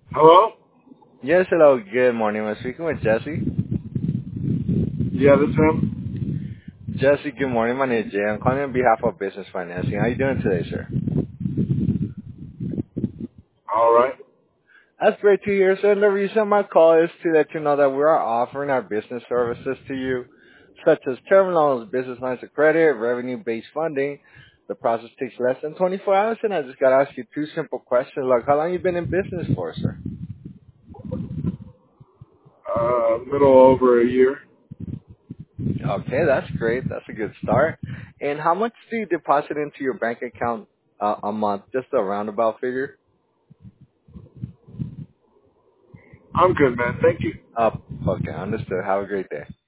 Hello? Yes, hello. Good morning. I'm speaking with Jesse. Yeah, this is him. Jesse, good morning. My name is Jay. I'm calling on behalf of Business Financing. How are you doing today, sir? All right. That's great to hear, sir. And the reason my call is to let you know that we are offering our business services to you, such as term loans, business lines of credit, revenue-based funding. The process takes less than 24 hours, and I just got to ask you two simple questions, like how long you been in business for, sir? Little over a year. Okay, that's great. That's a good start. And how much do you deposit into your bank account a month? Just a roundabout figure? I'm good, man. Thank you. Oh, okay. Understood. Have a great day.